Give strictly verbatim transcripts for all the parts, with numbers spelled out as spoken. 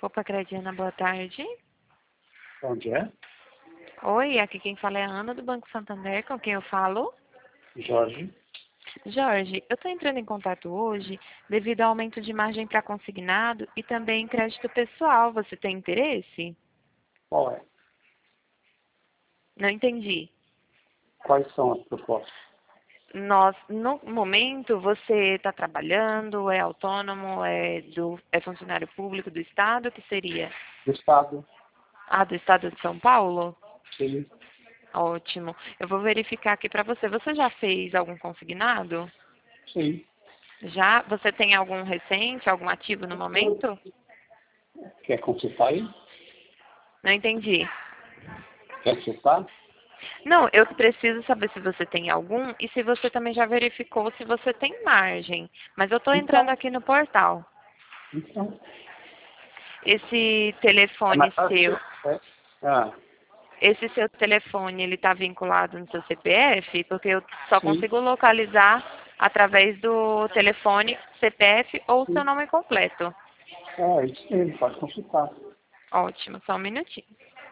Opa, Crediana, boa tarde. Onde é? Oi, aqui quem fala é a Ana do Banco Santander, com quem eu falo? Jorge. Jorge, eu estou entrando em contato hoje devido ao aumento de margem para consignado e também crédito pessoal. Você tem interesse? Qual é? Não entendi. Quais são as propostas? Nós, no momento, você está trabalhando, é autônomo, é, do, é funcionário público do Estado, o que seria? Do Estado? Ah, do Estado de São Paulo? Sim. Ótimo. Eu vou verificar aqui para você. Você já fez algum consignado? Sim. Já? Você tem algum recente, algum ativo no momento? Quer consultar aí? Não entendi. Quer consultar? Não, eu preciso saber se você tem algum e se você também já verificou se você tem margem. Mas eu estou entrando Então. aqui no portal. Então. Esse É telefone mais fácil. seu, É. Ah, esse seu telefone, ele está vinculado no seu C P F? Porque eu só sim. consigo localizar através do telefone, C P F ou seu Sim. nome completo. É, isso mesmo, pode consultar. Ótimo, só um minutinho.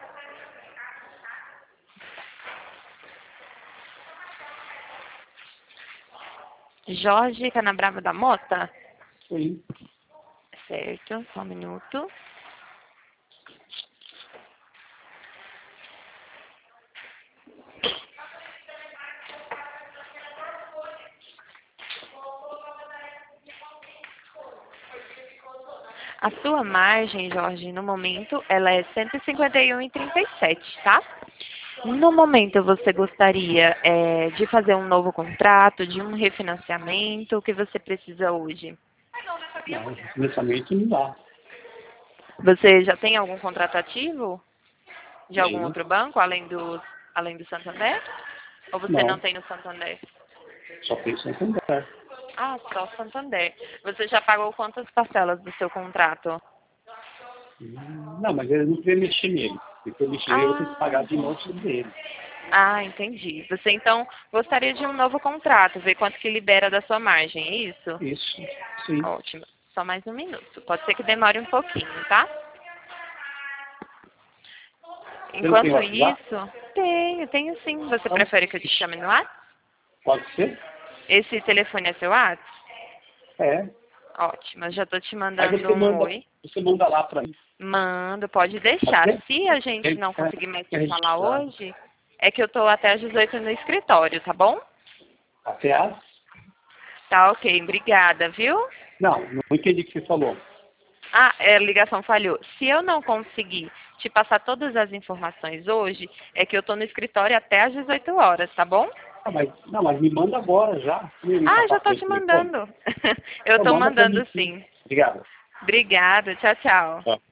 Jorge Canabrava da Mota? Sim. Certo, só um minuto. A sua margem, Jorge, no momento, ela é cento e cinquenta e um vírgula trinta e sete, tá? No momento, você gostaria é, de fazer um novo contrato, de um refinanciamento? O que você precisa hoje? Não, financiamento não dá. Você já tem algum contrato ativo de algum Tem. outro banco, além do, além do Santander? Ou você não Não, tem no Santander? só tem Santander. Ah, só Santander. Você já pagou quantas parcelas do seu contrato? Hum, Não, mas ele não queria mexer nele. Se for mexer nele, eu vou ter que Ah, pagar de novo sobre ele. ah, entendi. Você então gostaria de um novo contrato, ver quanto que libera da sua margem, é isso? Isso, sim. Ótimo. Só mais um minuto. Pode ser que demore um pouquinho, tá? Você não tem Enquanto WhatsApp? isso, tenho, tenho sim. Você Então, prefere que eu te chame no WhatsApp? pode ser? Esse telefone é seu WhatsApp? É. Ótimo, eu já tô te Aí mandando você um manda, oi. você manda lá para mim. Mando, pode Pode deixar. ser? Se a gente Tem não que conseguir mais é se falar registrado. hoje, é que eu tô até às dezoito no escritório, tá bom? Até as? Tá ok, obrigada, viu? Não, não entendi o que você falou. Ah, é, a ligação falhou. Se eu não conseguir te passar todas as informações hoje, é que eu tô no escritório até às dezoito horas, tá bom? Ah, mas, não, mas me manda agora já. Me, me Ah, já tô passou te esse telefone. mandando. Eu Então tô manda para mim mandando sim. sim. Obrigado. Obrigada, tchau, tchau. Tchau.